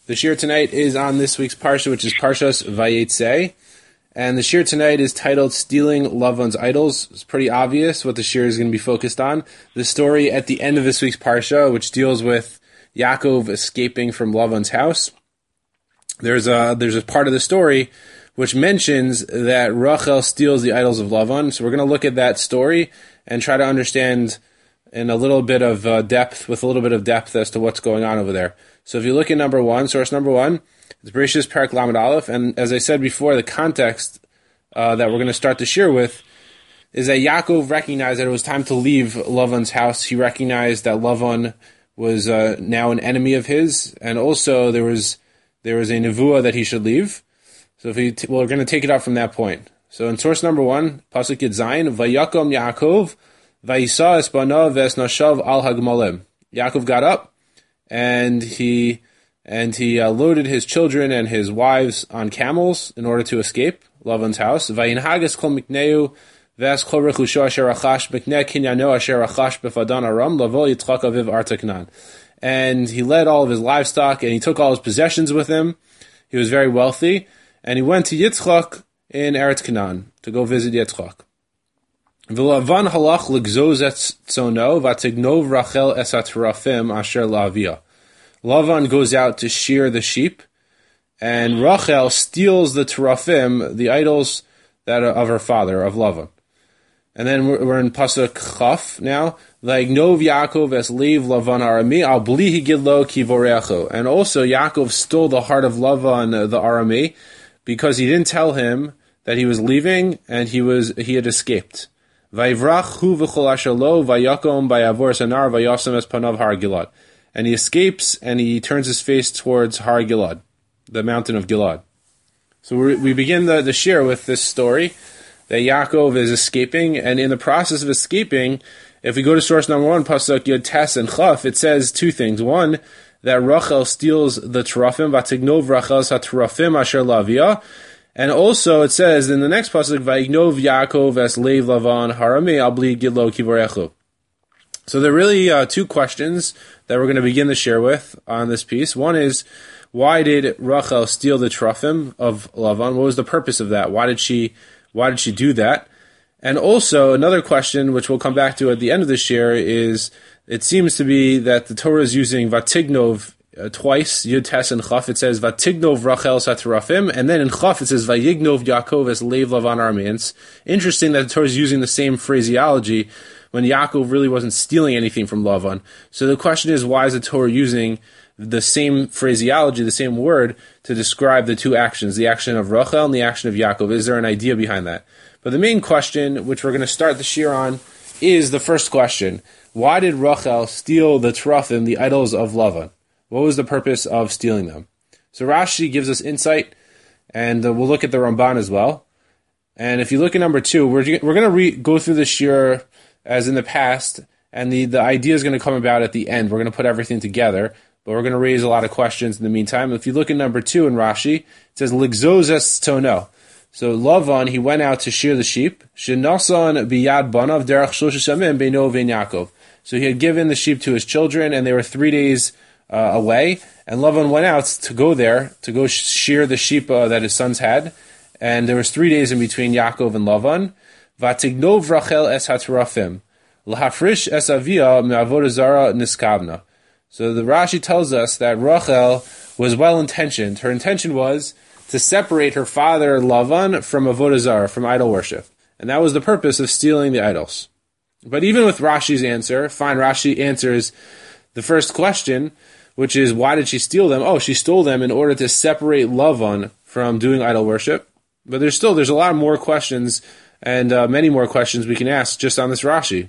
The shir tonight is on this week's parsha, which is Parshas Vayetze, and the shir tonight is titled "Stealing Lavan's Idols." It's pretty obvious what the shir is going to be focused on. The story at the end of this week's parsha, which deals with Yaakov escaping from Lavan's house. There's a part of the story which mentions that Rachel steals the idols of Lavan. So we're going to look at that story and try to understand in a little bit of depth as to what's going on over there. So if you look at source number one, it's Bereshis Perek Lamed Aleph, and as I said before, the context that we're going to start the shir with is that Yaakov recognized that it was time to leave Lavan's house. He recognized that Lavan was now an enemy of his, and also there was a nevuah that he should leave. So we're going to take it up from that point. So in source number one, Pasuk Yud Zayin, Vayakom Yaakov, Vayisa es banav ves nashav al hagmalim. Yaakov got up, and he loaded his children and his wives on camels in order to escape Lavan's house. Vayinhagas kol mikneu ves kol rechusho asher achash mikneh kinyano asher achash befadan aram lavo yitzchak aviv artaknan. And he led all of his livestock, and he took all his possessions with him. He was very wealthy, and he went to Yitzchak in Eretz Canaan to go visit Yitzchak. V'Lavan halach l'gzoz et tzono v'atignov Rachel es haterafim asher la'avia. Lavan goes out to shear the sheep, and Rachel steals the terafim, the idols that are of her father, of Lavan. And then we're in Pasuk Chaf now. V'agnov Yaakov es leiv Lavan Arami al bli higidlo ki vorecho. And also Yaakov stole the heart of Lavan the Arami because he didn't tell him that he was leaving and he had escaped. Vayivrach hu v'chol asher lo vayakom bayavor sanar vayasem es panav Har Gilad. And he escapes and he turns his face towards Har Gilad, the mountain of Gilad. So we begin the shir with this story that Yaakov is escaping, and in the process of escaping, if we go to source number one, Pasuk Yud Tes and Chaf, it says two things. One, that Rachel steals the terafim, vatignov Rachel's haterafim asher lavia, and also it says in the next Pasuk, Vayignov Yaakov es leiv Lavan harami al bli gidlo kivorechu. So there are really two questions that we're going to begin the share with on this piece. One is, why did Rachel steal the terafim of Lavan? What was the purpose of that? Why did she do that? And also another question, which we'll come back to at the end of the share, is it seems to be that the Torah is using Vatignov twice, Yud Tes and Chaf. It says Vatignov Rachel Saterafim, and then in Chaf it says Vayignov Yaakov es leiv Lavan armi. It's interesting that the Torah is using the same phraseology when Yaakov really wasn't stealing anything from Lavan. So the question is, why is the Torah using the same phraseology, the same word, to describe the two actions, the action of Rachel and the action of Yaakov? Is there an idea behind that? But the main question, which we're going to start the shir on, is the first question. Why did Rachel steal the terafim, the idols of Lavan? What was the purpose of stealing them? So Rashi gives us insight, and we'll look at the Ramban as well. And if you look at number two, we're going to go through the shir as in the past, and the idea is going to come about at the end. We're going to put everything together, but we're going to raise a lot of questions in the meantime. If you look at number two in Rashi, it says, Ligzoz es tono. So Lavan, he went out to shear the sheep. Shenasan biyad banav derech shlosh shamim beino vein Yaakov. So he had given the sheep to his children, and they were 3 days away. And Lavan went out to go shear the sheep that his sons had. And there was 3 days in between Yaakov and Lavan. Vatignov Rachel es haterafim. Lahafrish es avia me'avodah zara niskabna. So the Rashi tells us that Rachel was well-intentioned. Her intention was to separate her father Lavan from avodah zarah, from idol worship. And that was the purpose of stealing the idols. But even with Rashi's answer, Rashi answers the first question, which is, why did she steal them? Oh, she stole them in order to separate Lavan from doing idol worship. But there's a lot more questions, and many more questions we can ask just on this Rashi.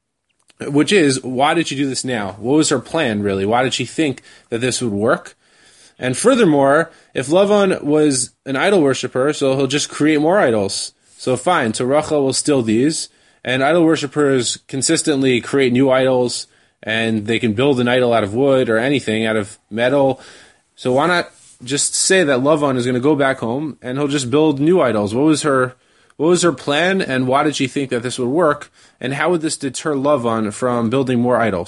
Which is, why did she do this now? What was her plan, really? Why did she think that this would work? And furthermore, if Lavan was an idol worshiper, so he'll just create more idols. So fine, so Rachel will steal these, and idol worshippers consistently create new idols, and they can build an idol out of wood or anything, out of metal. So why not just say that Lavan is going to go back home, and he'll just build new idols? What was her plan, and why did she think that this would work? And how would this deter Lavan from building more idols?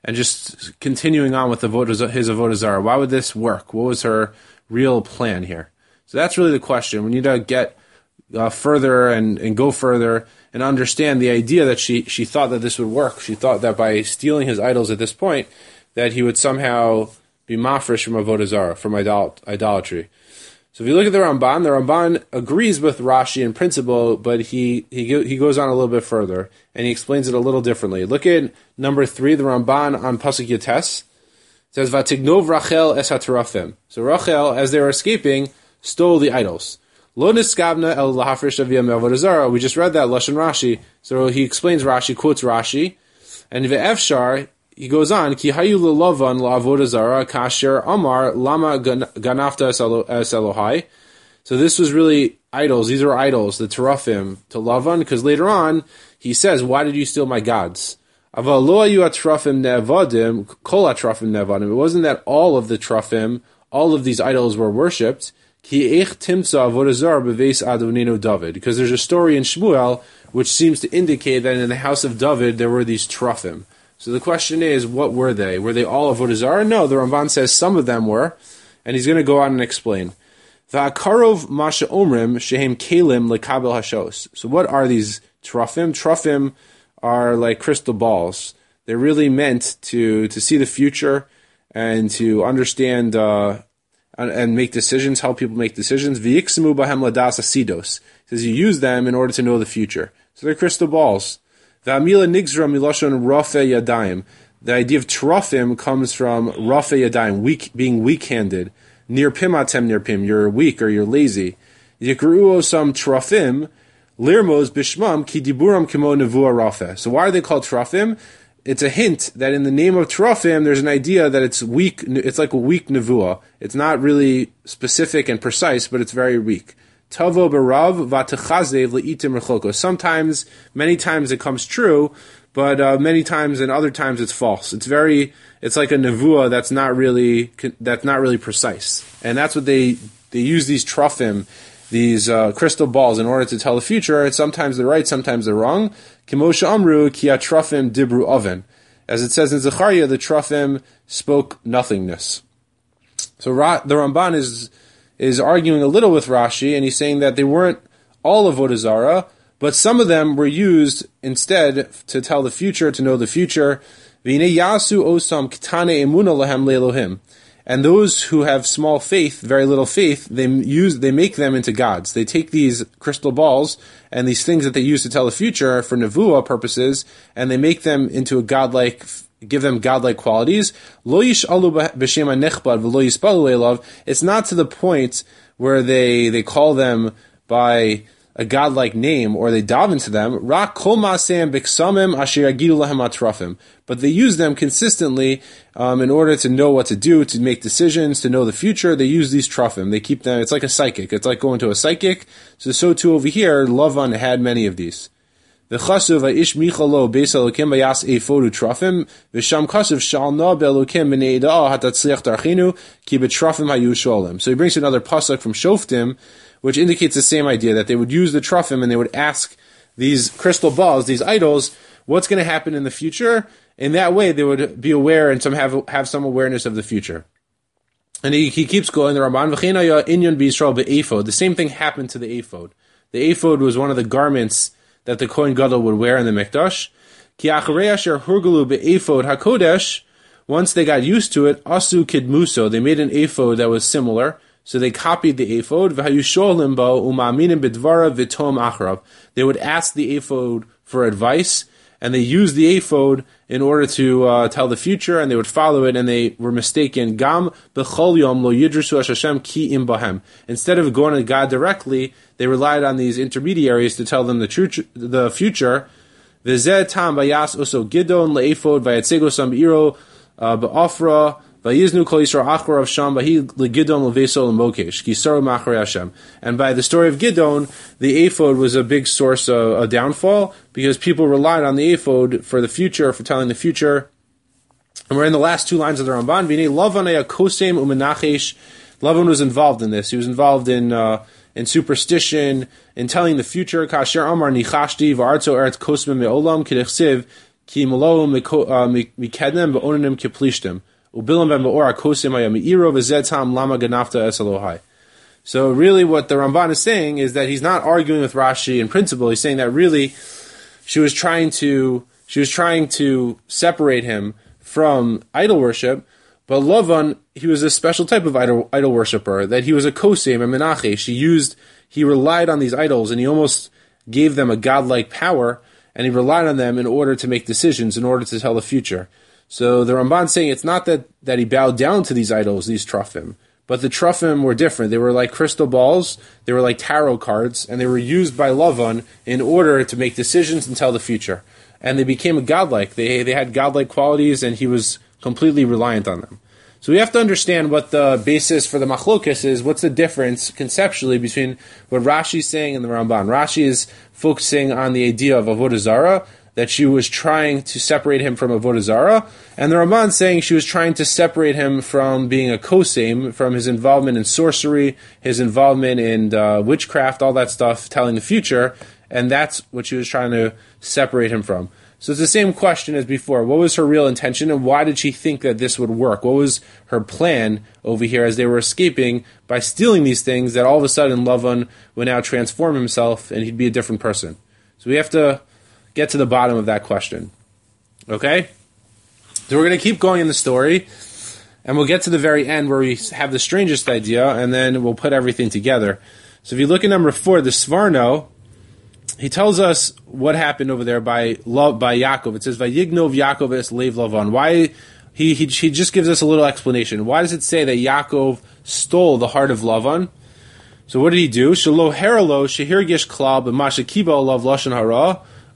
and just continuing on with his avodah zarah. Why would this work? What was her real plan here? So that's really the question. We need to get further and go further and understand the idea that she thought that this would work. She thought that by stealing his idols at this point, that he would somehow be mafresh from avodah zarah, from idolatry. So if you look at the Ramban agrees with Rashi in principle, but he goes on a little bit further, and he explains it a little differently. Look at number 3, the Ramban on Pasuk Yates. It says, Vatignov Rachel es haterafim. So Rachel, as they were escaping, stole the idols. Lo niskavna el lahafresh aviyam avodah zarah. We just read that, Lashon Rashi. So he explains Rashi, quotes Rashi, and ve'efshar, he goes on, Ki hayu lelavan la'avodah zarah kasher amar lama ganafta es Elohai. So this was really idols. These are idols, the terafim, to Lavan, because later on, he says, why did you steal my gods? Aval lo hayu atrafim ne'avadim, kol atrafim ne'avadim. It wasn't that all of the trafim, all of these idols were worshipped. Ki eich timtza avodah zarah beveis Adonenu David. Because there's a story in Shmuel, which seems to indicate that in the house of David, there were these trafim. So the question is, what were they? Were they all avodah zarah? No, the Ramban says some of them were, and he's going to go on and explain. V'akarov masha omrim shehem kelim lekabel hashos. So what are these trafim? Trafim are like crystal balls. They're really meant to see the future and to understand and make decisions, help people make decisions. V'yiksemu bahem ladas asidos. He says you use them in order to know the future. So they're crystal balls. V'amila nigzra milashon rafe yadayim. The idea of trafim comes from rafe yadayim, being weak-handed. Nir pimatem nir pim, you're weak or you're lazy. Yikru'o some trafim, lirmos bishmam ki diburam kimo nevuah rafe. So why are they called trafim? It's a hint that in the name of trafim, there's an idea that it's weak. It's like a weak nevuah. It's not really specific and precise, but it's very weak. Tavo berav v'techazev le'itim rechoko. Sometimes, many times it comes true, but many times and other times it's false. It's like a nevuah that's not really precise, and that's what they use these trafim, these crystal balls, in order to tell the future. And sometimes they're right, sometimes they're wrong. Kimosha amru ki trafim dibru oven, as it says in Zechariah, the trafim spoke nothingness. So the Ramban is arguing a little with Rashi, and he's saying that they weren't all avodah zarah, but some of them were used instead to tell the future, to know the future. V'inei yasu osam ktane emuna lahem le'elohim. And those who have small faith, very little faith, they make them into gods. They take these crystal balls and these things that they use to tell the future for nevuah purposes, and they make them into give them godlike qualities. Lo yish'alu b'shem ha'nechbad v'lo yispalu elav. It's not to the point where they call them by a godlike name or they daven to them. Rak kol ma'aseim b'ksamim asher yagidu lahem atrafim. But they use them consistently in order to know what to do, to make decisions, to know the future. They use these trafim. They keep them. It's like a psychic. It's like going to a psychic. So too over here, Lavan had many of these. The chasuv ish michalo beis elokim bayas efodu trafim v'sham chasuv shalna belokim b'nei edah hatatzliach darchinu ki b'trafim hayu sholem. So he brings another pasuk from Shoftim, which indicates the same idea, that they would use the trafim and they would ask these crystal balls, these idols, what's going to happen in the future. In that way, they would be aware and have some awareness of the future. And he keeps going, the Ramban, v'chein inyan b'Yisrael be'ephod. The same thing happened to the ephod. The ephod was one of the garments that the Kohen Gadol would wear in the Mikdash. Ki acharei asher hurgulu be'ephod hakodesh. Once they got used to it, asu kidmuso. They made an ephod that was similar. So they copied the ephod. V'hayusholim bo uma'aminim b'dvara v'tom achrav. They would ask the ephod for advice, and they used the ephod in order to tell the future, and they would follow it, and they were mistaken. Gam b'chol yom lo yidrusu Hashem ki im bahem. Instead of going to God directly, they relied on these intermediaries to tell them the future. V'zeh tam bayas oso gidon le'ephod v'yatzego sam b'iro b'ofra v'yiznu kol yisrael acharav sham v'hi legidon le'veso l'mokesh ki saru ma'acharei Hashem. And by the story of Gidon, the ephod was a big source of a downfall, because people relied on the ephod for the future, for telling the future. And we're in the last two lines of the Ramban. V'nei Lavan haya kosem u'menachesh. Lavan was involved in this. He was involved in superstition, in telling the future. Kasher amar nichashti v'artzo eretz kosmem me'olam k'dechsiv ki malo mikedem be'onanim kiplishtim ubilam ben be'ora kosim ayamiiro v'zetam lama ganafta esalohai. So really what the Ramban is saying is that he's not arguing with Rashi in principle. He's saying that really she was trying to separate him from idol worship, but Lavan, he was a special type of idol worshiper, that he was a kosim, a menache. He relied on these idols, and he almost gave them a godlike power, and he relied on them in order to make decisions, in order to tell the future. So the Ramban saying it's not that he bowed down to these idols, these Trofim, but the Trofim were different. They were like crystal balls, they were like tarot cards, and they were used by Lavan in order to make decisions and tell the future. And they became godlike. They had godlike qualities, and he was completely reliant on them. So we have to understand what the basis for the machlokes is. What's the difference conceptually between what Rashi is saying and the Ramban? Rashi is focusing on the idea of Avodah Zarah, that she was trying to separate him from Avodah Zarah, and the Ramban saying she was trying to separate him from being a koseim, from his involvement in sorcery, his involvement in witchcraft, all that stuff, telling the future, and that's what she was trying to separate him from. So it's the same question as before. What was her real intention, and why did she think that this would work? What was her plan over here as they were escaping by stealing these things, that all of a sudden Lavan would now transform himself and he'd be a different person? So we have to get to the bottom of that question. Okay? So we're going to keep going in the story, and we'll get to the very end where we have the strangest idea, and then we'll put everything together. So if you look at number 4, the Sforno, he tells us what happened over there by Yaakov. It says, Vayignov Yaakov es leiv Lavan. Why? He just gives us a little explanation. Why does it say that Yaakov stole the heart of Lavan? So what did he do? Shelo heralo shehir gish klal b'masha kiba olav lashon hara. So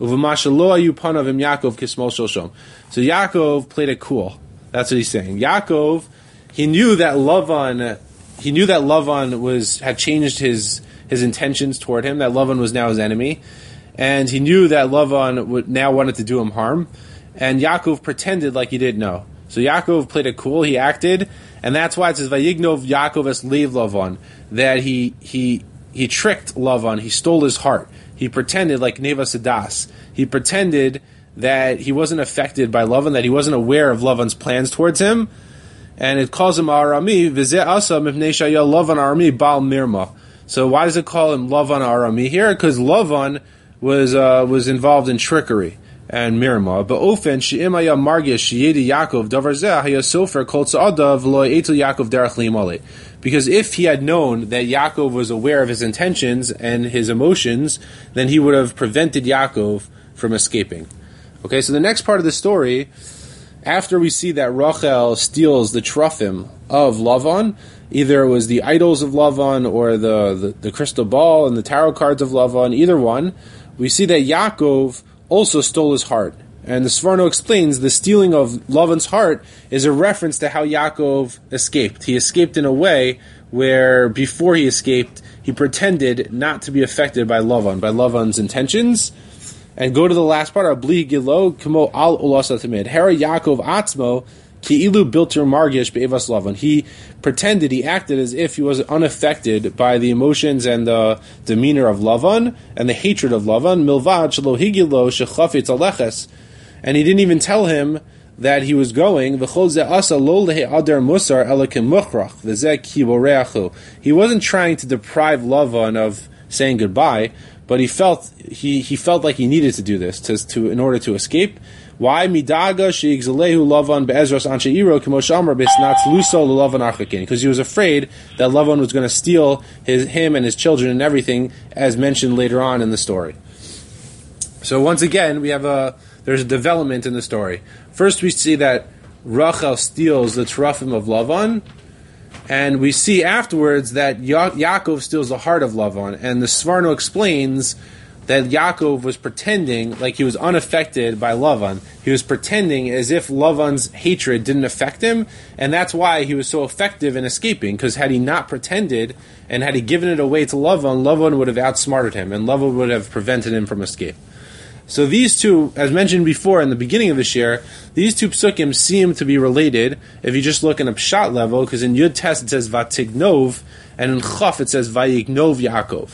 Yaakov played it cool. That's what he's saying. Yaakov, he knew that Lavan had changed his intentions toward him, that Lavan was now his enemy, and he knew that Lavan now wanted to do him harm, and Yaakov pretended like he didn't know. So Yaakov played it cool, he acted, and that's why it says Vayignov Yaakov es leiv Lavan, that he tricked Lavan, he stole his heart. He pretended like Neva Sadas. He pretended that he wasn't affected by Lavan, that he wasn't aware of Lavan's plans towards him. And it calls him Arami, Vizeh Asa Mipnei Shaya Lavan Arami Baal Mirma. So why does it call him Lavan Arami here? Because Lavan was involved in trickery and Mirma. But Ofen She'imaya Margish Yedi Yaakov Davar Zeh Hayasofer Kol Tzadav Lo Eitel Yaakov Derech Liimale. Because if he had known that Yaakov was aware of his intentions and his emotions, then he would have prevented Yaakov from escaping. Okay, so the next part of the story, after we see that Rachel steals the Trofim of Lavan, either it was the idols of Lavan or the crystal ball and the tarot cards of Lavan, either one, we see that Yaakov also stole his heart. And the Sforno explains the stealing of Lavan's heart is a reference to how Yaakov escaped. He escaped in a way where before he escaped, he pretended not to be affected by Lavan's intentions. And go to the last part, Abli Gilo, Kamo al Ulasatamid. Hera Yaakov Atzmo, Ki'ilu Bilter Margish Be'evas Lavan. He pretended, he acted as if he was unaffected by the emotions and the demeanor of Lavan and the hatred of Lavan. Milvad Shelo Higilo Shechafetz Aleches. And he didn't even tell him that he was going. He wasn't trying to deprive Lavan of saying goodbye, but he felt like he needed to do this in order to escape. Why? Because he was afraid that Lavan was going to steal him and his children and everything, as mentioned later on in the story. So once again, there's a development in the story. First, we see that Rachel steals the Terafim of Lavan, and we see afterwards that Yaakov steals the heart of Lavan, and the Sforno explains that Yaakov was pretending like he was unaffected by Lavan. He was pretending as if Lavan's hatred didn't affect him, and that's why he was so effective in escaping, because had he not pretended, and had he given it away to Lavan, Lavan would have outsmarted him, and Lavan would have prevented him from escape. So these two, as mentioned before in the beginning of the shir, these two psukim seem to be related if you just look in a pshat level, because in Yud Tes it says Vatignov, and in Chaf it says Vayignov Yaakov.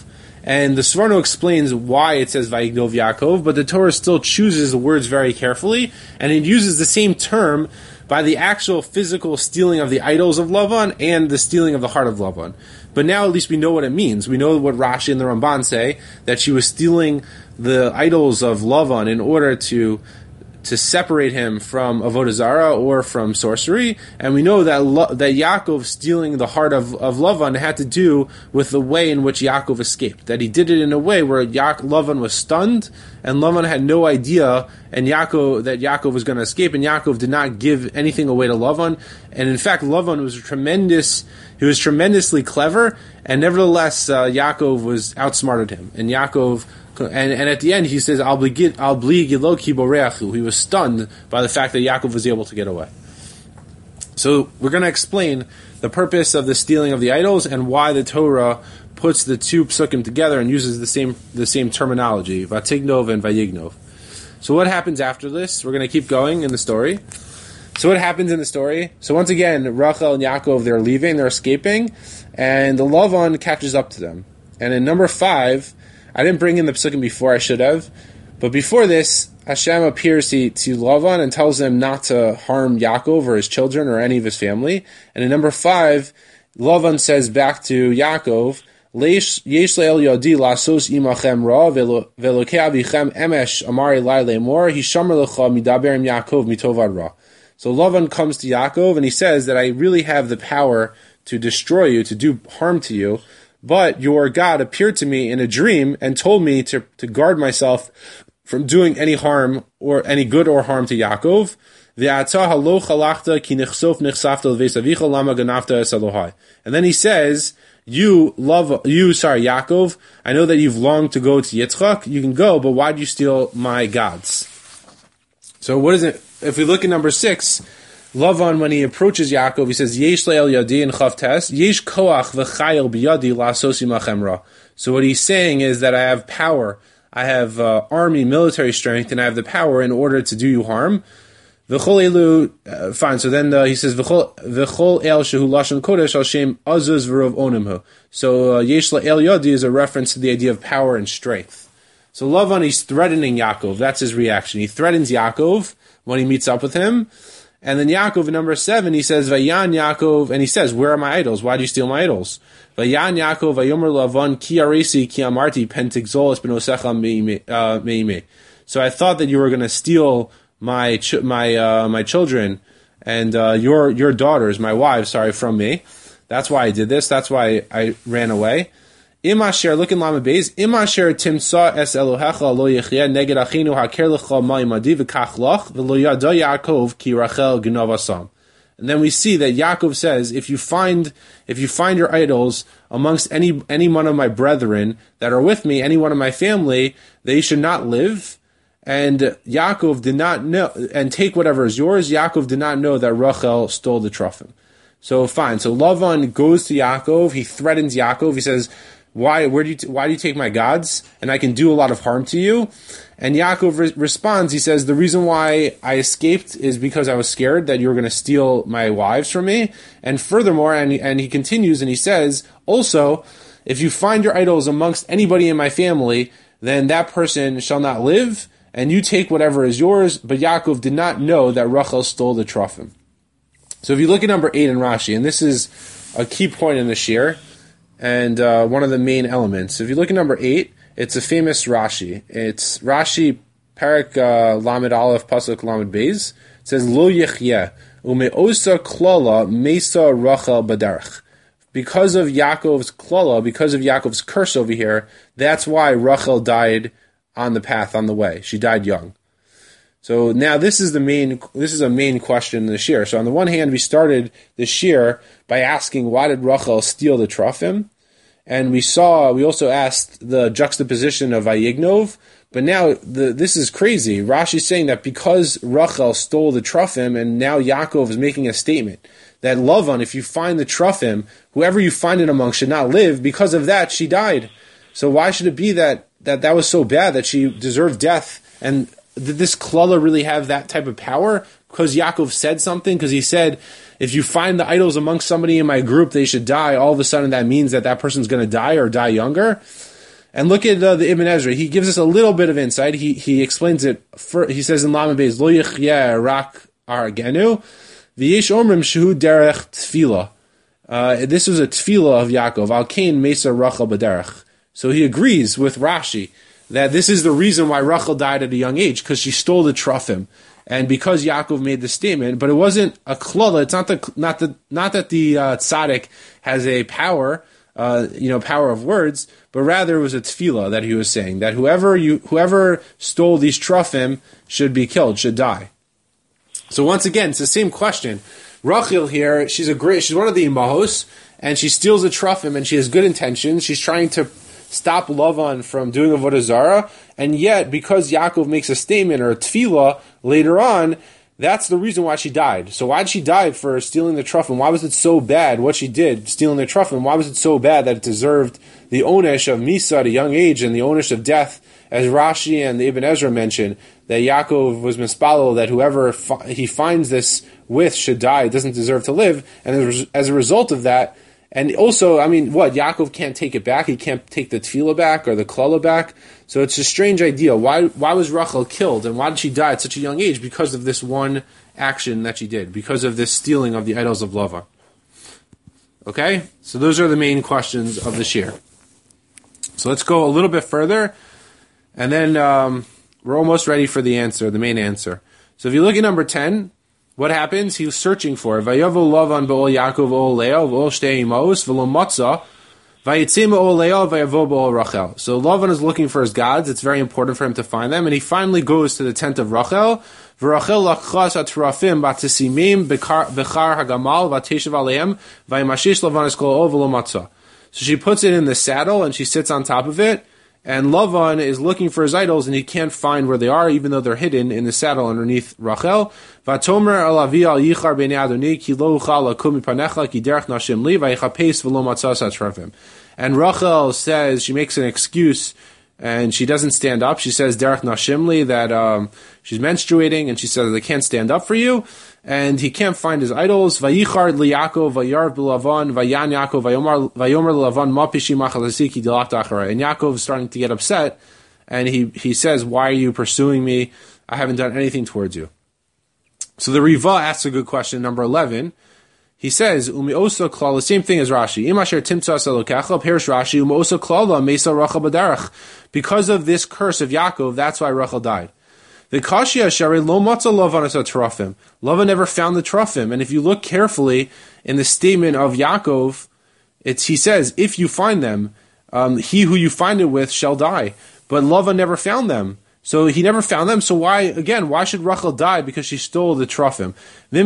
And the Sforno explains why it says Vayignov Yaakov, but the Torah still chooses the words very carefully, and it uses the same term by the actual physical stealing of the idols of Lavan and the stealing of the heart of Lavan. But now at least we know what it means. We know what Rashi and the Ramban say, that she was stealing the idols of Lavan in order to separate him from Avodah Zarah or from sorcery, and we know that that Yaakov stealing the heart of Lavan had to do with the way in which Yaakov escaped. That he did it in a way where Lavan was stunned, and Lavan had no idea, and Yaakov was going to escape, and Yaakov did not give anything away to Lavan. And in fact, Lavan was tremendous. He was tremendously clever, and nevertheless, Yaakov was outsmarted him, and Yaakov. And at the end, he says, "Al bli gilo ki boreachu." He was stunned by the fact that Yaakov was able to get away. So we're going to explain the purpose of the stealing of the idols and why the Torah puts the two psukim together and uses the same terminology, Vatignov and Vayignov. So what happens after this? We're going to keep going in the story. So what happens in the story? So once again, Rachel and Yaakov, they're leaving, they're escaping, and the Lavan catches up to them. And in number 5. I didn't bring in the psukim before, I should have. But before this, Hashem appears to Lavan and tells him not to harm Yaakov or his children or any of his family. And in number 5, Lavan says back to Yaakov, Yesh le'el yodi lasos imachem ra velokei avichem emesh amari lai le'mor hishamer lecha midaber im Yaakov mitovad ra. So Lavan comes to Yaakov and he says that I really have the power to destroy you, to do harm to you. But your God appeared to me in a dream and told me to guard myself from doing any harm or any good or harm to Yaakov. And then he says, Yaakov, I know that you've longed to go to Yitzchak. You can go, but why do you steal my gods? So what is it? If we look at number 6, Lavan, when he approaches Yaakov, he says, Yesh le'el yadi in Chavtes, Yesh koach v'chayel b'yadi la'asos imachem ra. So what he's saying is that I have power, I have army, military strength, and I have the power in order to do you harm. V'chol elu, fine, so then he says, V'chol el shehu lashon kodesh al shem azuz v'rov onimhu. So Yesh le'el yadi is a reference to the idea of power and strength. So Lavan, he's threatening Yaakov, that's his reaction. He threatens Yaakov when he meets up with him. And then Yaakov in number 7, he says, Vayan Yaakov, and he says, where are my idols? Why do you steal my idols? Vayan Yaakov, Vayomer Lavan, ki aresi, ki amarti, pentigzol es benosecha meime. So I thought that you were going to steal my children and your daughters, my wives, from me. That's why I did this. That's why I ran away. Imasher, look in Lama Beis. Imasher timsa es Elohecha lo yechye neged achinu haker lecha ma'imadi v'kach lach v'lo yada Yaakov ki Rachel gnavasam. And then we see that Yaakov says, if you find your idols amongst any one of my brethren that are with me, any one of my family, they should not live. And Yaakov did not know, and take whatever is yours. Yaakov did not know that Rachel stole the Trophim. So fine. So Lavan goes to Yaakov. He threatens Yaakov. He says, why do you take my gods? And I can do a lot of harm to you. And Yaakov responds, he says, the reason why I escaped is because I was scared that you were going to steal my wives from me. And furthermore, and he continues and he says, also, if you find your idols amongst anybody in my family, then that person shall not live, and you take whatever is yours. But Yaakov did not know that Rachel stole the Trophim. So if you look at number 8 in Rashi, and this is a key point in the shir, and one of the main elements. If you look at number 8, it's a famous Rashi. It's Rashi Parak Lamed Aleph Pasuk Lamed Beis. It says Lo Yechyeh Umeosa Klala Mesa Rachel Badarach. Because of Yaakov's klala, because of Yaakov's curse over here, that's why Rachel died on the path, on the way. She died young. So now this is a main question in the shir. So on the one hand, we started the shir by asking, why did Rachel steal the Trophim? And we also asked the juxtaposition of Vayignov, but now this is crazy. Rashi's saying that because Rachel stole the Trophim, and now Yaakov is making a statement that Lavan, if you find the Trophim, whoever you find it among should not live. Because of that, she died. So why should it be that was so bad that she deserved death? And did this klala really have that type of power? Because Yaakov said something? Because he said, if you find the idols amongst somebody in my group, they should die. All of a sudden that means that person's going to die or die younger. And look at the Ibn Ezra. He gives us a little bit of insight. He explains it. He says in Lamed Beis, Lo yichyeh rak argenu, v'yesh omrim shehu derech tefillah. This was a tefillah of Yaakov. Al kain mesa Rachel b'derech. So he agrees with Rashi that this is the reason why Rachel died at a young age, because she stole the Trofim. And because Yaakov made the statement, but it wasn't a klala. It's not that the tzaddik has a power, power of words, but rather it was a tefillah that he was saying that whoever stole these Trofim should be killed, should die. So once again, it's the same question. Rachel here, she's one of the imahos, and she steals the Trofim, and she has good intentions. She's trying to stop Lavan from doing avodah zarah, and yet because Yaakov makes a statement or a tefillah later on, that's the reason why she died. So why did she die for stealing the Trofim? Why was it so bad what she did, stealing the Trofim? Why was it so bad that it deserved the onesh of Misa at a young age and the onesh of death, as Rashi and the Ibn Ezra mention, that Yaakov was mispalel, that whoever he finds this with should die, doesn't deserve to live, and as a result of that. And also, Yaakov can't take it back. He can't take the tefillah back or the klala back. So it's a strange idea. Why was Rachel killed, and why did she die at such a young age? Because of this one action that she did, because of this stealing of the idols of Lavan. Okay? So those are the main questions of the shir. So let's go a little bit further, and then we're almost ready for the answer, the main answer. So if you look at number 10, what happens? He was searching for it. Vayovo Lavan b'ol Yaakov ol Leah v'ol shtei imos v'lo matzah vayitzim ol Leah vayavo b'ol Rachel. So Lavan is looking for his gods. It's very important for him to find them, and he finally goes to the tent of Rachel. V'Rachel lachas atrafim b'tesimim b'char hagamal v'teshav aleim vayimashish Lavan es kol ol v'lo matzah. So she puts it in the saddle and she sits on top of it. And Lavan is looking for his idols, and he can't find where they are, even though they're hidden in the saddle underneath Rachel. Vatomer alavi al yichar b'nei Adoni ki lo uchal lakum mipanecha ki derech nashim li vayichapes v'lo matzah satrafim. And Rachel says, she makes an excuse, and she doesn't stand up. She says derech nashim li, that she's menstruating, and she says, I can't stand up for you. And he can't find his idols. Vayichar liYaakov vayarv b'Lavan vayan Yaakov vayomer Lavan ma pishim achalasi ki dilach acharei. And Yaakov is starting to get upset, and he says, why are you pursuing me? I haven't done anything towards you. So the Riva asks a good question, number 11. He says, Umi osa klal, the same thing as Rashi. Im asher timtzas elokecha, perish Rashi, Umi osa klala mesa Rachel b'derech. Because of this curse of Yaakov, that's why Rachel died. The Kashya Shari Lo Matza Lavan as a Trofim. Lavan never found the Trofim. And if you look carefully in the statement of Yaakov, he says, if you find them, he who you find it with shall die. But Lavan never found them. So he never found them. So why should Rachel die? Because she stole the Trofim.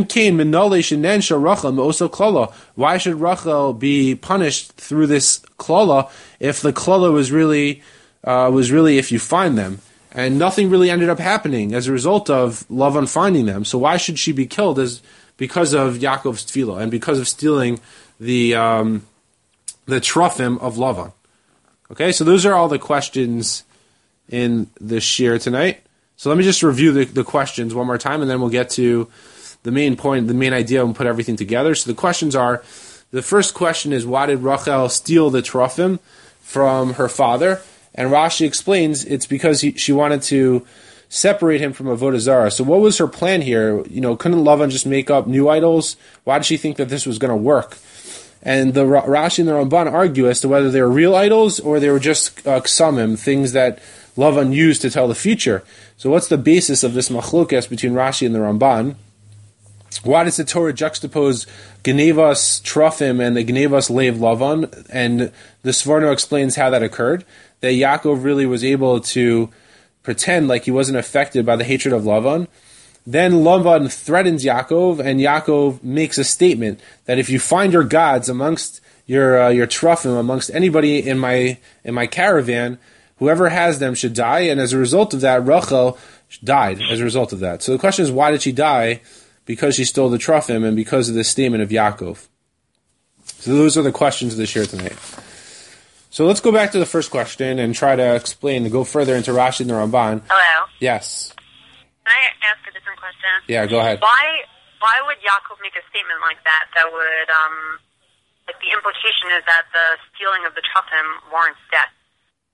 Why should Rachel be punished through this klala if the klala was really if you find them? And nothing really ended up happening as a result of Lavan finding them. So why should she be killed because of Yaakov's tefillah and because of stealing the Trofim of Lavan? Okay, so those are all the questions in the shir tonight. So let me just review the questions one more time, and then we'll get to the main point, the main idea, and put everything together. So the questions are, the first question is, why did Rachel steal the Trofim from her father? And Rashi explains it's because she wanted to separate him from Avodah Zarah. So what was her plan here? Couldn't Lavan just make up new idols? Why did she think that this was going to work? And the Rashi and the Ramban argue as to whether they were real idols or they were just ksamim, things that Lavan used to tell the future. So what's the basis of this machlokas between Rashi and the Ramban? Why does the Torah juxtapose Genevas Trofim and the Genevas Leiv Lavan? And the Sforno explains how that occurred. That Yaakov really was able to pretend like he wasn't affected by the hatred of Lavan. Then Lavan threatens Yaakov, and Yaakov makes a statement that if you find your gods amongst your Trofim, amongst anybody in my caravan, whoever has them should die. And as a result of that, Rachel died as a result of that. So the question is, why did she die? Because she stole the Trofim and because of this statement of Yaakov. So those are the questions of the shir tonight. So let's go back to the first question and try to explain, to go further into Rashi and the Ramban. Hello? Yes. Can I ask a different question? Yeah, go ahead. Why would Yaakov make a statement like that would, the implication is that the stealing of the Trofim warrants death?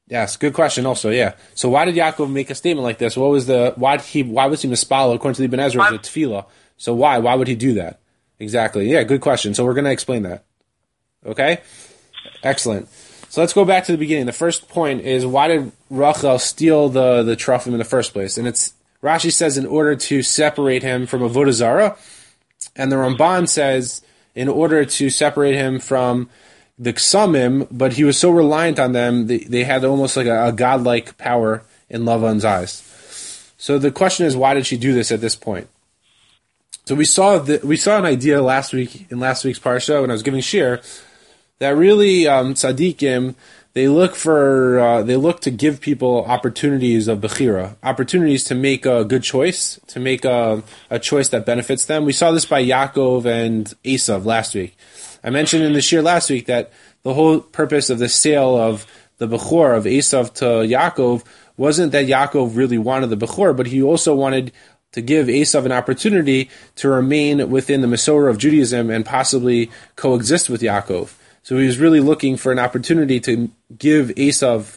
Yes, good question. Also, yeah. So why did Yaakov make a statement like this? Why was he mispal according to the Ibn Ezra as a tefillah? So why would he do that? Exactly. Yeah, good question. So we're going to explain that. Okay, excellent. So let's go back to the beginning. The first point is, why did Rachel steal the Truffim in the first place? And it's Rashi says in order to separate him from Avodah Zarah, and the Ramban says in order to separate him from the Ksamim, but he was so reliant on them, they had almost like a godlike power in Lavan's eyes. So the question is, why did she do this at this point? So we saw an idea in last week's parsha when I was giving shir that really tzaddikim they look to give people opportunities of bechira, opportunities to make a good choice, to make a choice that benefits them. We saw this by Yaakov and Esav last week. I mentioned in the shir last week that the whole purpose of the sale of the Bechor of Esav to Yaakov wasn't that Yaakov really wanted the Bechor, but he also wanted to give Esav an opportunity to remain within the Masorah of Judaism and possibly coexist with Yaakov. So he was really looking for an opportunity to give Esav,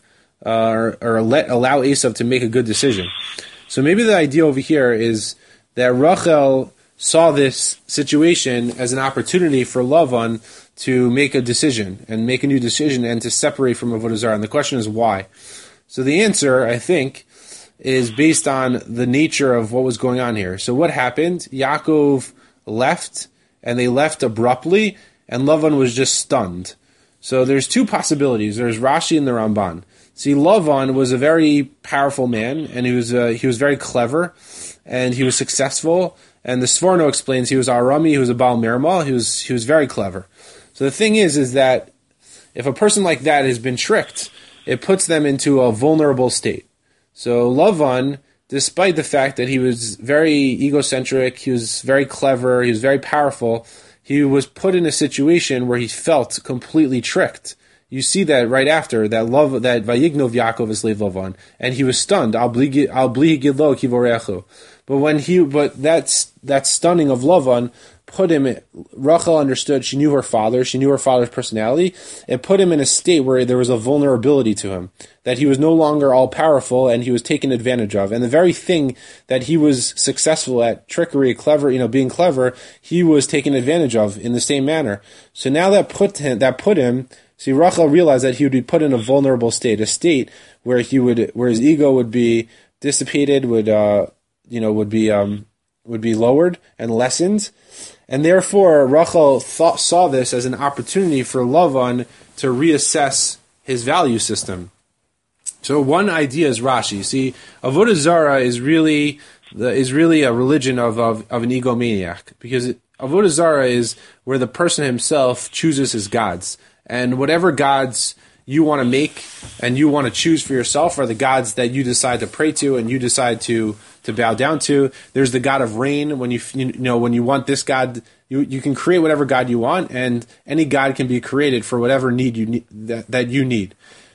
allow Esav to make a good decision. So maybe the idea over here is that Rachel saw this situation as an opportunity for Lavan to make a decision and make a new decision and to separate from Avodah Zarah. And the question is why? So the answer, I think, is based on the nature of what was going on here. So what happened? Yaakov left, and they left abruptly, and Lavan was just stunned. So there's two possibilities. There's Rashi and the Ramban. See, Lavan was a very powerful man, and he was very clever, and he was successful. And the Sforno explains he was Arami, he was a Baal Mermal, he was very clever. So the thing is that if a person like that has been tricked, it puts them into a vulnerable state. So Lavan, despite the fact that he was very egocentric, he was very clever, he was very powerful, he was put in a situation where he felt completely tricked. You see that right after that Vayignov Yaakov is Lev Lavan, and he was stunned. Al blihi gidlo kivorechu. But that stunning of Lavan put him. Rachel understood. She knew her father's personality. It put him in a state where there was a vulnerability to him, that he was no longer all powerful and he was taken advantage of. And the very thing that he was successful at, trickery, clever, being clever, he was taken advantage of in the same manner. So now that put him. See, Rachel realized that he would be put in a vulnerable state, a state where where his ego would be dissipated, would be lowered and lessened, and therefore Rachel saw this as an opportunity for Lavan to reassess his value system. So one idea is Rashi. See, Avodah Zarah is really a religion of an egomaniac, because Avodah Zarah is where the person himself chooses his gods. And whatever gods you want to make and you want to choose for yourself are the gods that you decide to pray to and you decide to bow down to. There's the god of rain. When when you want this god, you can create whatever god you want, and any god can be created for whatever need you need that you need.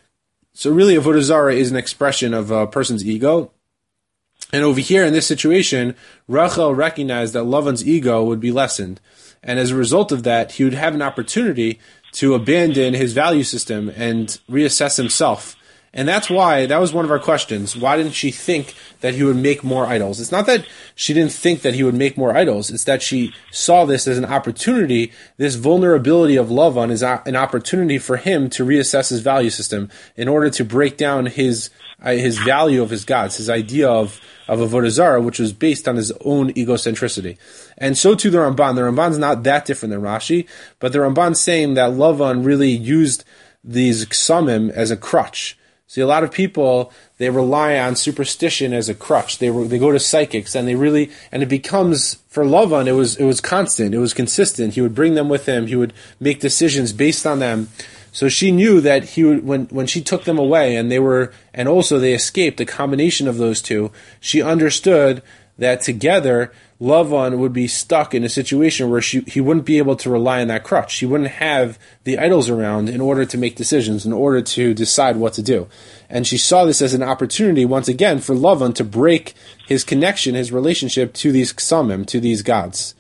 So really, Avodah Zarah is an expression of a person's ego. And over here in this situation, Rachel recognized that Lavan's ego would be lessened, and as a result of that, he would have an opportunity to abandon his value system and reassess himself. And that was one of our questions. Why didn't she think that he would make more idols? It's not that she didn't think that he would make more idols. It's that she saw this as an opportunity. This vulnerability of Lavan is an opportunity for him to reassess his value system in order to break down his value of his gods, his idea of Avodah Zarah, which was based on his own egocentricity. And so too the Ramban. The Ramban's not that different than Rashi, but the Ramban's saying that Lavan really used these ksamim as a crutch. See, a lot of people, they rely on superstition as a crutch. They go to psychics, and it becomes, for Lavan, it was constant, it was consistent. He would bring them with him, he would make decisions based on them. So she knew that he would, when she took them away, and also they escaped, a combination of those two, she understood that together, Lavan would be stuck in a situation where he wouldn't be able to rely on that crutch. He wouldn't have the idols around in order to make decisions, in order to decide what to do. And she saw this as an opportunity, once again, for Lavan to break his connection, his relationship to these ksamim, to these gods.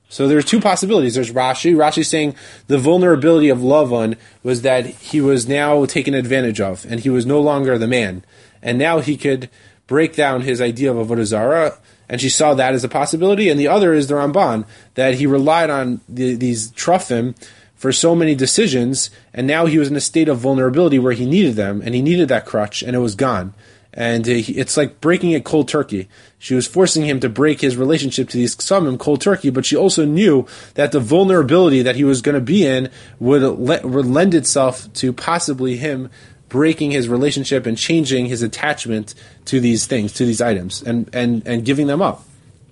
So there's two possibilities. There's Rashi saying the vulnerability of Lavan was that he was now taken advantage of, and he was no longer the man. And now he could break down his idea of Avodah Zarah, and she saw that as a possibility. And the other is the Ramban, that he relied on these Trufim for so many decisions, and now he was in a state of vulnerability where he needed them, and he needed that crutch, and it was gone. And it's like breaking it cold turkey. She was forcing him to break his relationship to these Ksamim cold turkey, but she also knew that the vulnerability that he was going to be in would lend itself to possibly him breaking his relationship and changing his attachment to these things, to these items, and giving them up.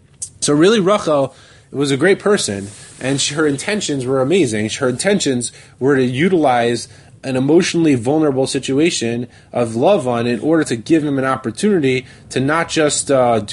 So really, Rachel was a great person, and her intentions were amazing. Her intentions were to utilize an emotionally vulnerable situation of Lavan in order to give him an opportunity to not just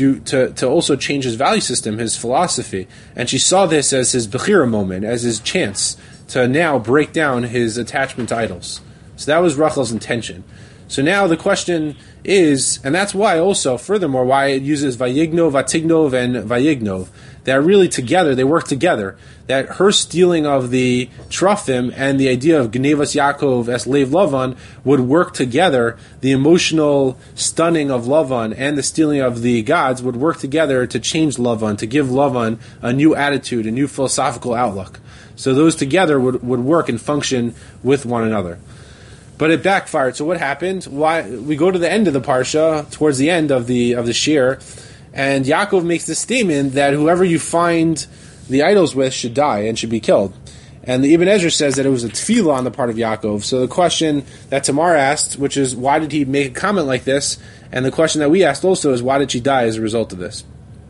to also change his value system, his philosophy. And she saw this as his Bechira moment, as his chance to now break down his attachment to idols. So that was Rachel's intention. So now the question is, and that's why also, furthermore, why it uses Vayignov, Vatignov, and Vayignov, that really together, they work together, that her stealing of the Trufim and the idea of Gnevas Yaakov as Lev Lavan would work together. The emotional stunning of Lavan and the stealing of the gods would work together to change Lavan, to give Lavan a new attitude, a new philosophical outlook. So those together would work and function with one another. But it backfired. So what happened? Why we go to the end of the parsha, towards the end of the shir, and Yaakov makes this statement that whoever you find the idols with should die and should be killed. And the Ibn Ezra says that it was a tefillah on the part of Yaakov. So the question that Tamar asked, which is why did he make a comment like this, and the question that we asked also is why did she die as a result of this?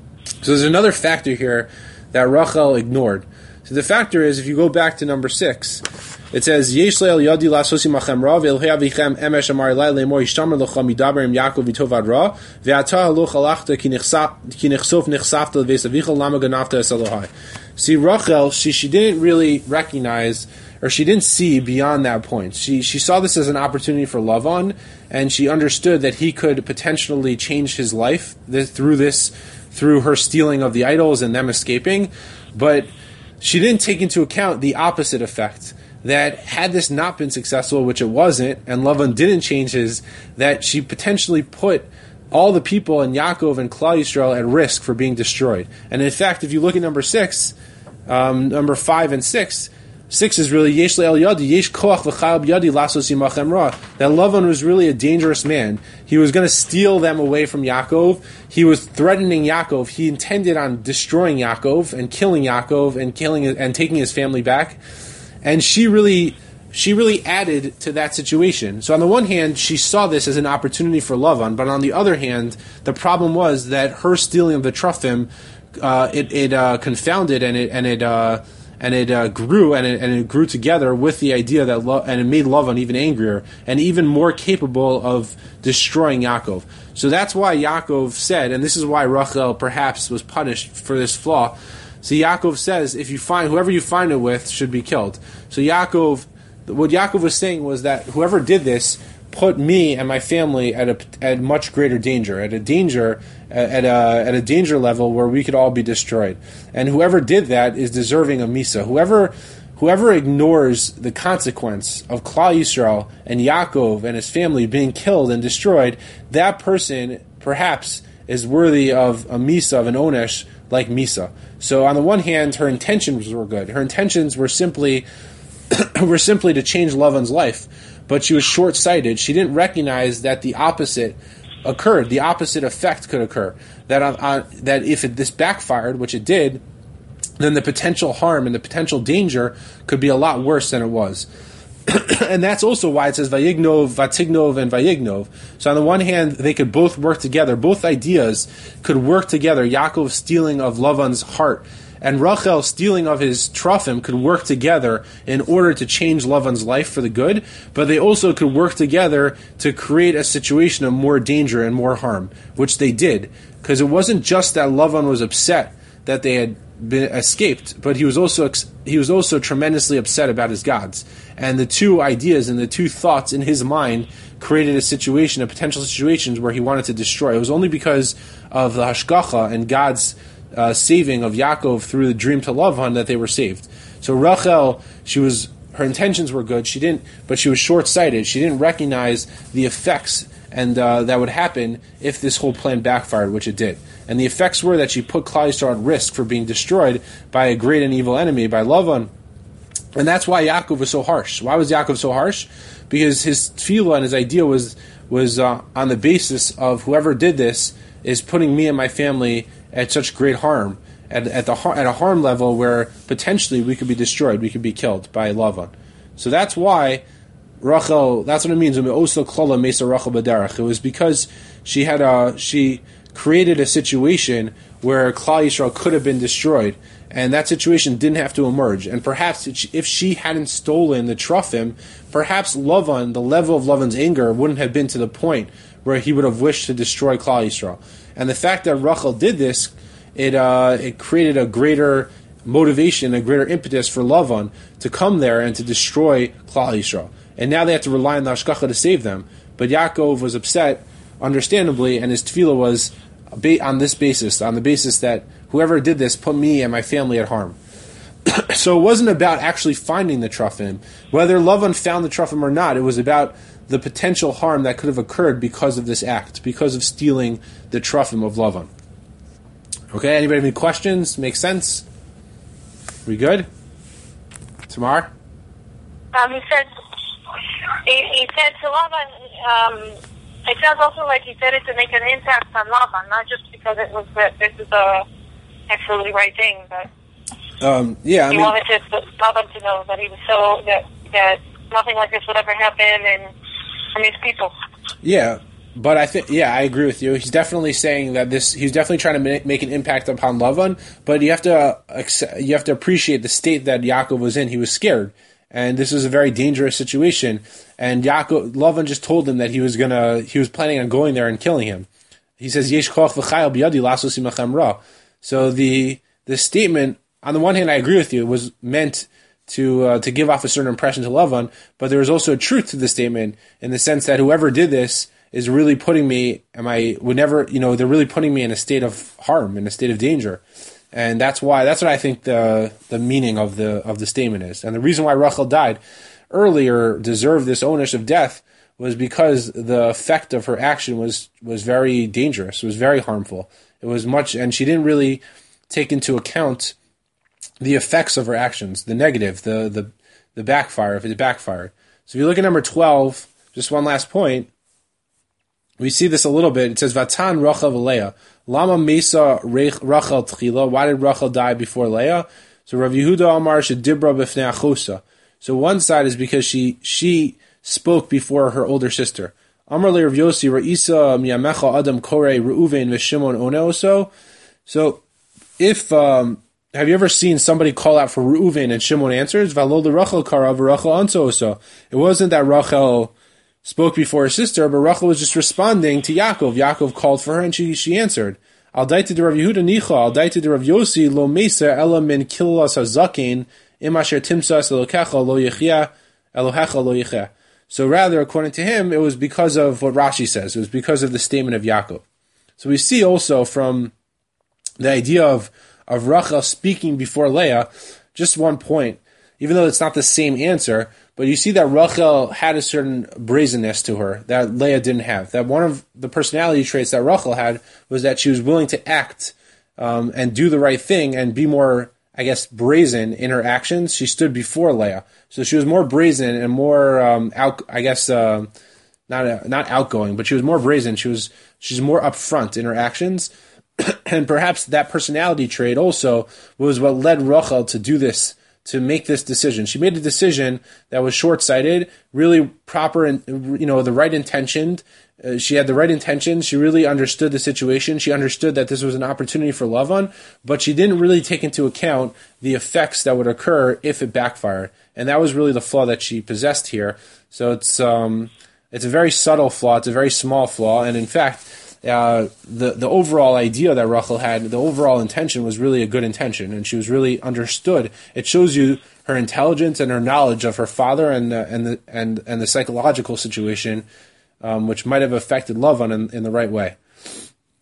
So there's another factor here that Rachel ignored. So the factor is, if you go back to number 6, it says, Yesh le'el yadi la'sosi machem ra, ve'el he'avichem emesh amar elai le'mor yishtamer l'cha midaber im Yaakov v'tovad ra, ve'ata haloch alachta ki nechsof nechsafta l'veis avicha lama ganafta es Elohai. See, Rachel, she didn't really recognize, or she didn't see beyond that point. She saw this as an opportunity for Lavan, and she understood that he could potentially change his life through her stealing of the idols and them escaping, but she didn't take into account the opposite effect, that had this not been successful, which it wasn't, and Lavan didn't change his, that she potentially put all the people in Yaakov and Klal Yisrael at risk for being destroyed. And in fact, if you look at number 6, number 5 and 6, 6 is really Yesh le'el yadi, Yesh koach v'chayil yadi lasos yimachem ra. That Lavan was really a dangerous man. He was going to steal them away from Yaakov. He was threatening Yaakov. He intended on destroying Yaakov and killing Yaakov and taking his family back. And she really added to that situation. So on the one hand, she saw this as an opportunity for Lavan, but on the other hand, the problem was that her stealing of the Trufim, it confounded and it grew together with the idea that and it made Lavan even angrier and even more capable of destroying Yaakov. So that's why Yaakov said, and this is why Rachel perhaps was punished for this flaw. So Yaakov says, whoever you find it with should be killed. So what Yaakov was saying was that whoever did this put me and my family at much greater danger, at a danger level where we could all be destroyed. And whoever did that is deserving of Misa. Whoever ignores the consequence of Klal Yisrael and Yaakov and his family being killed and destroyed, that person perhaps is worthy of a Misa, of an Onesh, like Misa. So on the one hand, her intentions were good. Her intentions were simply to change Lavan's life, but she was short-sighted. She didn't recognize that the opposite occurred. The opposite effect could occur. That if this backfired, which it did, then the potential harm and the potential danger could be a lot worse than it was. And that's also why it says Vayignov, Vatignov, and Vayignov. So on the one hand, they could both work together. Both ideas could work together. Yaakov's stealing of Lavan's heart and Rachel's stealing of his Trufim could work together in order to change Lavan's life for the good, but they also could work together to create a situation of more danger and more harm, which they did. Because it wasn't just that Lavan was upset that they had been escaped, but he was also tremendously upset about his gods. And the two ideas and the two thoughts in his mind created a potential situation where he wanted to destroy. It was only because of the hashgacha and God's saving of Yaakov through the dream to Lavan that they were saved. So Rachel, her intentions were good. But she was short-sighted. She didn't recognize the effects and that would happen if this whole plan backfired, which it did. And the effects were that she put Klal Yisrael at risk for being destroyed by a great and evil enemy, by Lavan. And that's why Yaakov was so harsh. Why was Yaakov so harsh? Because his tefillah and his idea was on the basis of whoever did this is putting me and my family at such great harm, at a harm level where potentially we could be destroyed, we could be killed by Lavan. So that's why Rachel. That's what it means. It was because she created a situation where Klal Yisrael could have been destroyed, and that situation didn't have to emerge. And perhaps if she hadn't stolen the Trufim, perhaps Lavan, the level of Lavan's anger, wouldn't have been to the point where he would have wished to destroy Klal Yisrael. And the fact that Rachel did this, it created a greater motivation, a greater impetus for Lavan to come there and to destroy Klal Yisrael. And now they have to rely on the Hashgacha to save them. But Yaakov was upset, understandably, and his tefillah was on the basis that whoever did this put me and my family at harm. So it wasn't about actually finding the Trufim. Whether Lavan found the Trufim or not, it was about the potential harm that could have occurred because of this act, because of stealing the Trufim of Lavan. Okay, anybody have any questions? Make sense? We good? Tamar? He said to Lavan, it sounds also like he said it to make an impact on Lavan, not just because it was that this is the absolutely right thing, but he wanted Lavan to know that he was that nothing like this would ever happen and his people. Yeah, but I agree with you. He's definitely saying that he's definitely trying to make an impact upon Lavan, but you have to appreciate the state that Yaakov was in. He was scared. And this was a very dangerous situation. And Lavan just told him that he was planning on going there and killing him. He says, Yesh koach v'chayil biyadi lasos imachem ra. So the statement, on the one hand, I agree with you, was meant to give off a certain impression to Lavan, but there is also a truth to the statement in the sense that whoever did this is really putting me, they're really putting me in a state of harm, in a state of danger. And that's what I think the meaning of the statement is. And the reason why Rachel died earlier, deserved this onus of death, was because the effect of her action was very dangerous, was very harmful. It was much, and she didn't really take into account the effects of her actions, the negative, the backfire, if it backfired. So if you look at number 12, just one last point, we see this a little bit. It says, Vatan Rachel v'Leah. Lama Mesa Rachel Tchila. Why did Rachel die before Leah? So Rav Yehuda Amar Shedibra B'fnei Achosa. So one side is because she spoke before her older sister. Amar Le Rav Yossi Ra'isa Miyamecha Adam Kore Reuven V'Shimon Oneoso. So if have you ever seen somebody call out for Reuven and Shimon answers? V'lo Rachel Kara V'Rachel Anso. It wasn't that Rachel spoke before her sister, but Rachel was just responding to Yaakov. Yaakov called for her, and she answered. Al daita de Rav Yehuda nicha, al daita de Rav Yossi lo meser ela min kilas hazakin im asher timsas elokecha lo yechia elohecha lo yechia. So rather, according to him, it was because of what Rashi says. It was because of the statement of Yaakov. So we see also from the idea of Rachel speaking before Leah, just one point, even though it's not the same answer, but you see that Rachel had a certain brazenness to her that Leah didn't have. That one of the personality traits that Rachel had was that she was willing to act and do the right thing and be more, brazen in her actions. She stood before Leah. So she was more brazen and more, not outgoing, but she was more brazen. She's more upfront in her actions. And perhaps that personality trait also was what led Rachel to do this, to make this decision. She made a decision that was short-sighted, really proper, and the right intentioned. She had the right intentions. She really understood the situation. She understood that this was an opportunity for Lavan, but she didn't really take into account the effects that would occur if it backfired. And that was really the flaw that she possessed here. So it's a very subtle flaw. It's a very small flaw. And in fact, the overall idea that Rachel had, the overall intention was really a good intention, and she was really understood. It shows you her intelligence and her knowledge of her father and the psychological situation, which might have affected Lavan in the right way.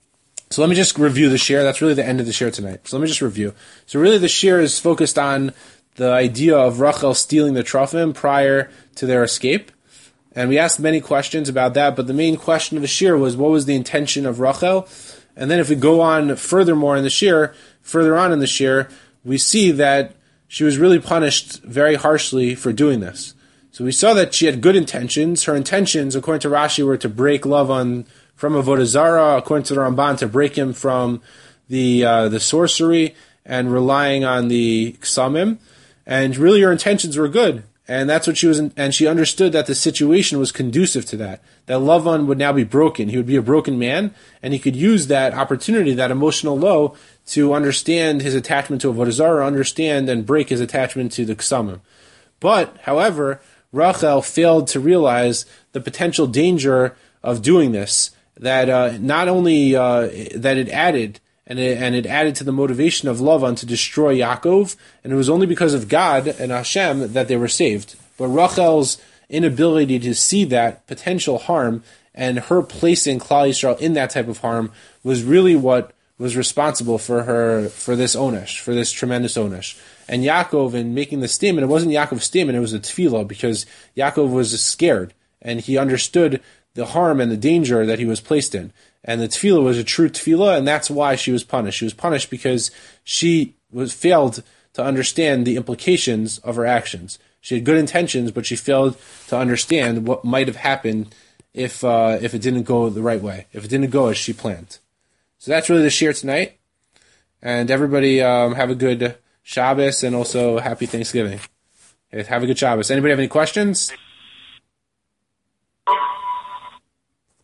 So let me just review the shir. That's really the end of the shir tonight. So let me just review. So really the shir is focused on the idea of Rachel stealing the Trofim prior to their escape. And we asked many questions about that, but the main question of the shir was, what was the intention of Rachel? And then if we go on further on in the shir, we see that she was really punished very harshly for doing this. So we saw that she had good intentions. Her intentions, according to Rashi, were to break Lavan from Avodah Zarah, according to the Ramban, to break him from the sorcery and relying on the Ksamim. And really her intentions were good. And that's what she was, and she understood that the situation was conducive to that. That Lavan would now be broken. He would be a broken man, and he could use that opportunity, that emotional low, to understand his attachment to Avodah Zarah, understand and break his attachment to the Ksamim. But, however, Rachel failed to realize the potential danger of doing this. That not only that it added to the motivation of Lavan to destroy Yaakov, and it was only because of God and Hashem that they were saved. But Rachel's inability to see that potential harm and her placing Klal Yisrael in that type of harm was really what was responsible for this onesh, for this tremendous onesh. And Yaakov, in making the statement, it wasn't Yaakov's statement, it was a tefillah, because Yaakov was scared, and he understood the harm and the danger that he was placed in. And the tefillah was a true tefillah, and that's why she was punished. She was punished because she failed to understand the implications of her actions. She had good intentions, but she failed to understand what might have happened if it didn't go the right way, if it didn't go as she planned. So that's really the shir tonight. And everybody have a good Shabbos and also happy Thanksgiving. Have a good Shabbos. Anybody have any questions?